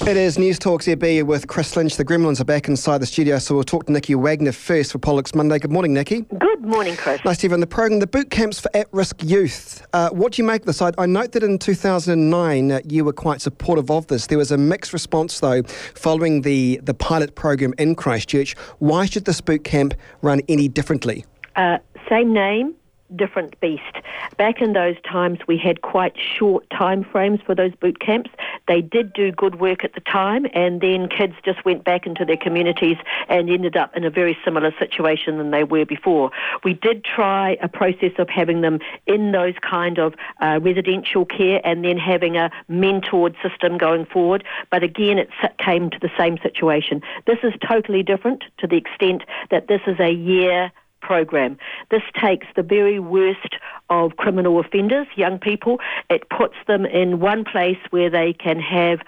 It is News Talk ZB with Chris Lynch. The Gremlins are back inside the studio, so we'll talk to Nikki Wagner first for Politics Monday. Good morning, Nikki. Good morning, Chris. Nice to have you on the programme. The boot camps for at-risk youth. What do you make of this? I note that in 2009 you were quite supportive of this. There was a mixed response, though, following the pilot program in Christchurch. Why should this boot camp run any differently? Same name, different beast. Back in those times, we had quite short time frames for those boot camps. They did do good work at the time, and then kids just went back into their communities and ended up in a very similar situation than they were before. We did try a process of having them in those kind of residential care and then having a mentored system going forward, but again it came to the same situation. This is totally different to the extent that this is a year program. This takes the very worst of criminal offenders, young people. It puts them in one place where they can have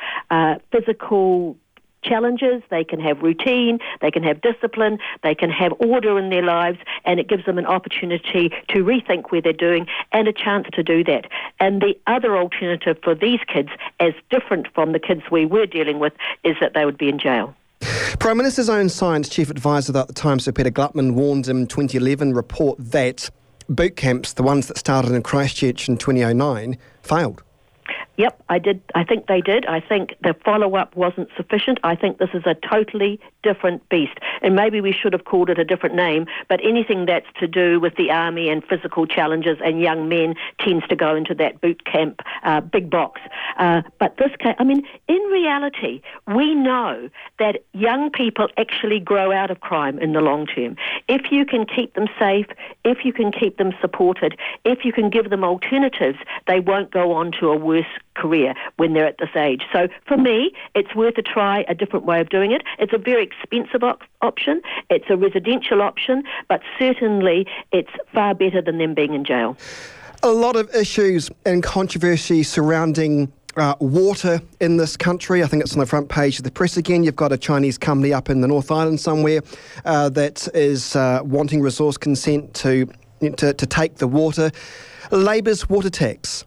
physical challenges, they can have routine, they can have discipline, they can have order in their lives, and it gives them an opportunity to rethink where they're doing and a chance to do that. And the other alternative for these kids, as different from the kids we were dealing with, is that they would be in jail. Prime Minister's own science chief advisor at the time, Sir Peter Gluckman, warned in 2011 report that boot camps, the ones that started in Christchurch in 2009, failed. Yep, I think they did. I think the follow-up wasn't sufficient. I think this is a totally different beast. And maybe we should have called it a different name, but anything that's to do with the army and physical challenges and young men tends to go into that boot camp big box. But this case, in reality, we know that young people actually grow out of crime in the long term. If you can keep them safe, if you can keep them supported, if you can give them alternatives, they won't go on to a worse career when they're at this age. So for me, it's worth a try, a different way of doing it. It's a very expensive option. It's a residential option, but certainly it's far better than them being in jail. A lot of issues and controversy surrounding water in this country. I think it's on the front page of the press again. You've got a Chinese company up in the North Island somewhere that is wanting resource consent to take the water. Labour's water tax.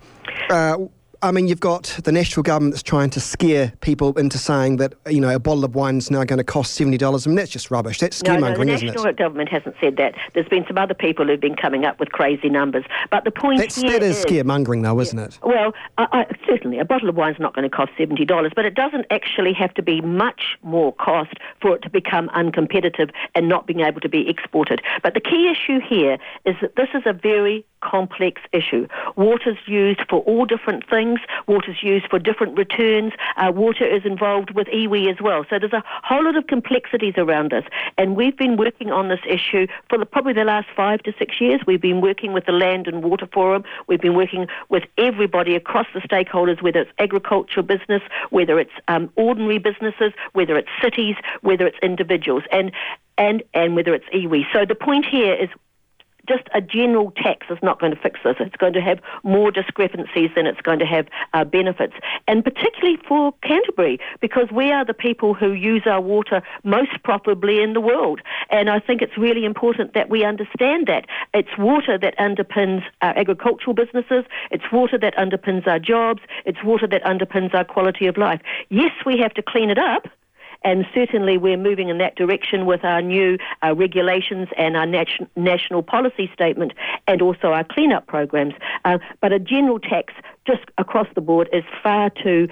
You've got the national government that's trying to scare people into saying that, a bottle of wine is now going to cost $70. That's just rubbish. That's scaremongering, isn't it? The national government hasn't said that. There's been some other people who've been coming up with crazy numbers. But the point that is scaremongering, though, isn't it? Well, certainly, a bottle of wine's not going to cost $70, but it doesn't actually have to be much more cost for it to become uncompetitive and not being able to be exported. But the key issue here is that this is a very complex issue. Water's used for all different things. Water's used for different returns. Water is involved with iwi as well. So there's a whole lot of complexities around this. And we've been working on this issue for probably the last 5 to 6 years. We've been working with the Land and Water Forum. We've been working with everybody across the stakeholders, whether it's agricultural business, whether it's ordinary businesses, whether it's cities, whether it's individuals, and whether it's iwi. So the point here is just a general tax is not going to fix this. It's going to have more discrepancies than it's going to have benefits. And particularly for Canterbury, because we are the people who use our water most profitably in the world. And I think it's really important that we understand that. It's water that underpins our agricultural businesses. It's water that underpins our jobs. It's water that underpins our quality of life. Yes, we have to clean it up. And certainly we're moving in that direction with our new regulations and our national policy statement and also our clean-up programs. But a general tax just across the board is far too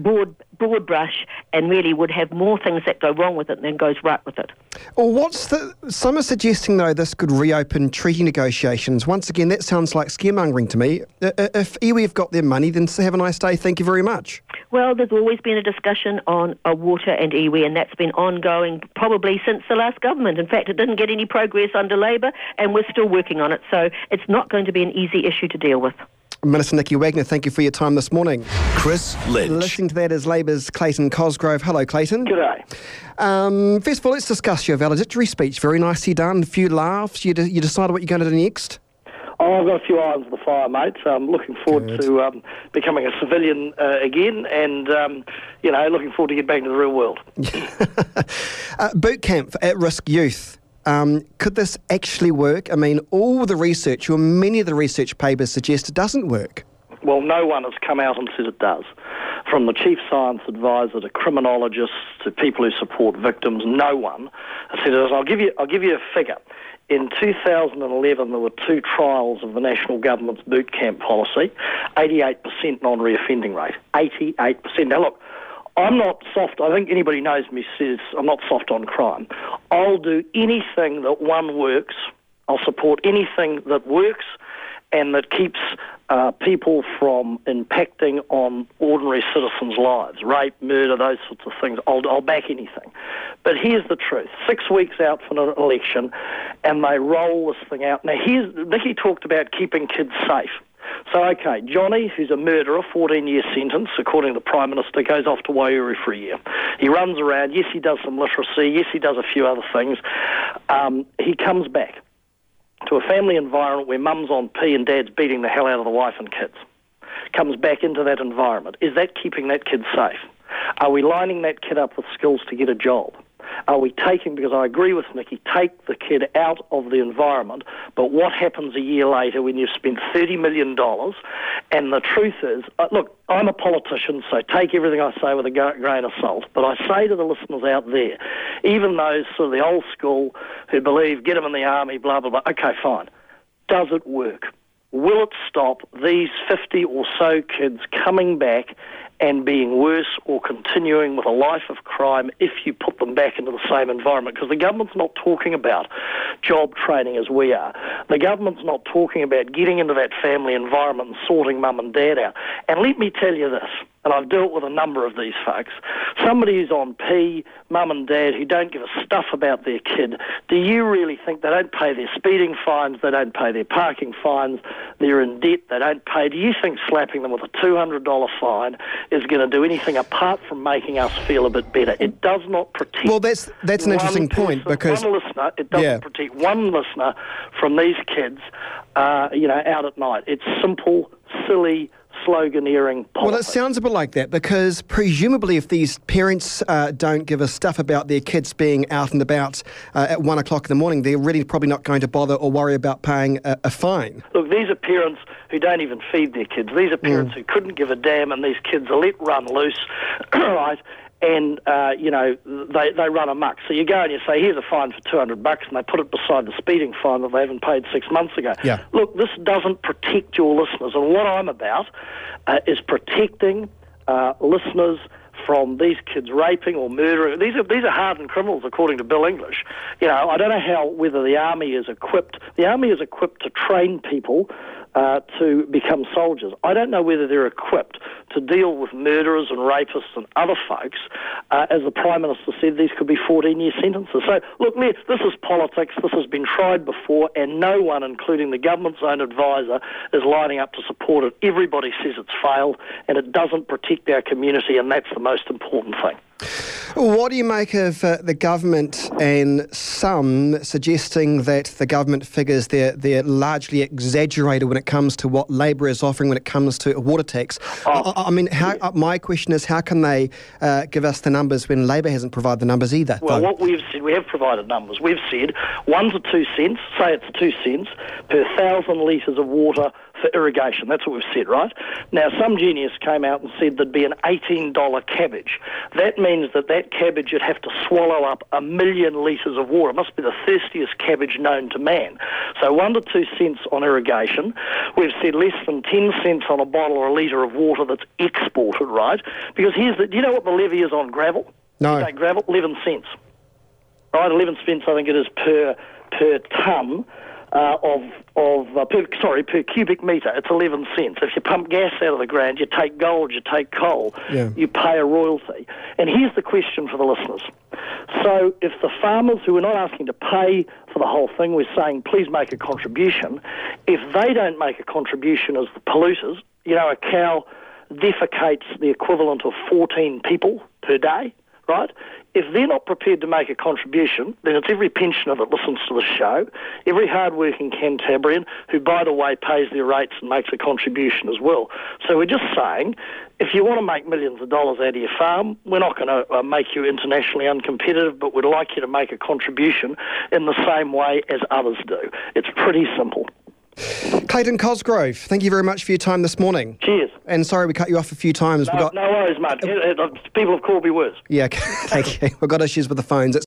broad brush and really would have more things that go wrong with it than goes right with it. Well, some are suggesting, though, this could reopen treaty negotiations. Once again, that sounds like scaremongering to me. If iwi have got their money, then have a nice day. Thank you very much. Well, there's always been a discussion on water and iwi, and that's been ongoing probably since the last government. In fact, it didn't get any progress under Labour, and we're still working on it. So it's not going to be an easy issue to deal with. Minister Nikki Wagner, thank you for your time this morning. Chris Lynch. Listening to that is Labour's Clayton Cosgrove. Hello, Clayton. G'day. First of all, let's discuss your valedictory speech. Very nicely done. A few laughs. You decided what you're going to do next? Oh, I've got a few irons in the fire, mate. So I'm looking forward to becoming a civilian again and, looking forward to getting back into the real world. Boot camp for at-risk youth. Could this actually work? All the research, or many of the research papers suggest it doesn't work. Well, no one has come out and said it does. from the chief science advisor to criminologists to people who support victims, no one has said this. I'll give you a figure. In 2011, there were 2 trials of the national government's boot camp policy, 88% non-reoffending rate, 88%. Now look, I'm not soft. I think anybody knows me says I'm not soft on crime. I'll do anything that works. I'll support anything that works and that keeps people from impacting on ordinary citizens' lives, rape, murder, those sorts of things. I'll back anything. But here's the truth. 6 weeks out from an election, and they roll this thing out. Now, Nikki talked about keeping kids safe. So, okay, Johnny, who's a murderer, 14-year sentence, according to the Prime Minister, goes off to Waihuri for a year. He runs around. Yes, he does some literacy. Yes, he does a few other things. He comes back to a family environment where mum's on P and dad's beating the hell out of the wife and kids. Comes back into that environment. Is that keeping that kid safe? Are we lining that kid up with skills to get a job? Are we taking, because I agree with Nikki, take the kid out of the environment, but what happens a year later when you've spent $30 million? And the truth is, look, I'm a politician, so take everything I say with a grain of salt, but I say to the listeners out there, even those sort of the old school who believe, get them in the army, blah, blah, blah, okay, fine. Does it work? Will it stop these 50 or so kids coming back and being worse or continuing with a life of crime if you put them back into the same environment? Because the government's not talking about job training as we are. The government's not talking about getting into that family environment and sorting mum and dad out. And let me tell you this, and I've dealt with a number of these folks, somebody who's on P, mum and dad, who don't give a stuff about their kid, do you really think they don't pay their speeding fines, they don't pay their parking fines, they're in debt, they don't pay? Do you think slapping them with a $200 fine is going to do anything apart from making us feel a bit better? It does not protect. Well, that's an interesting point, because one listener, it doesn't protect one listener from these kids, out at night. It's simple, silly, sloganeering politics. Well, it sounds a bit like that, because presumably if these parents don't give a stuff about their kids being out and about at 1 o'clock in the morning, they're really probably not going to bother or worry about paying a fine. Look, these are parents who don't even feed their kids. These are parents who couldn't give a damn, and these kids are let run loose, right? And, they run amok. So you go and you say, here's a fine for $200, and they put it beside the speeding fine that they haven't paid 6 months ago. Yeah. Look, this doesn't protect your listeners. And what I'm about is protecting listeners from these kids raping or murdering. These are hardened criminals, according to Bill English. I don't know whether the Army is equipped. The Army is equipped to train people to become soldiers. I don't know whether they're equipped to deal with murderers and rapists and other folks. As the Prime Minister said, these could be 14-year sentences. So, look, this is politics. This has been tried before, and no one, including the government's own advisor, is lining up to support it. Everybody says it's failed, and it doesn't protect our community, and that's the most important thing. What do you make of the government and some suggesting that the government figures they're largely exaggerated when it comes to what Labor is offering when it comes to a water tax? My question is, how can they give us the numbers when Labor hasn't provided the numbers either? Well, what we've said, we have provided numbers. We've said 1 to 2 cents, say it's 2 cents per 1,000 litres of water for irrigation. That's what we've said, right? Now, some genius came out and said there'd be an $18 cabbage. That means that cabbage would have to swallow up 1 million litres of water. It must be the thirstiest cabbage known to man. So 1 to 2 cents on irrigation. We've said less than 10 cents on a bottle or a litre of water that's exported, right? Because do you know what the levy is on gravel? No. Okay, gravel, 11 cents. Right, 11 cents I think it is per tonne. Per cubic metre, it's 11 cents. If you pump gas out of the ground, you take gold, you take coal, you pay a royalty. And here's the question for the listeners. So if the farmers, who are not asking to pay for the whole thing, we're saying please make a contribution, if they don't make a contribution as the polluters, a cow defecates the equivalent of 14 people per day, right? If they're not prepared to make a contribution, then it's every pensioner that listens to the show, every hard-working Cantabrian who, by the way, pays their rates and makes a contribution as well. So we're just saying, if you want to make millions of dollars out of your farm, we're not going to make you internationally uncompetitive, but we'd like you to make a contribution in the same way as others do. It's pretty simple. Clayton Cosgrove, thank you very much for your time this morning. Cheers. And sorry we cut you off a few times. No worries, mate. People have called me worse. Yeah, thank you. We've got issues with the phones.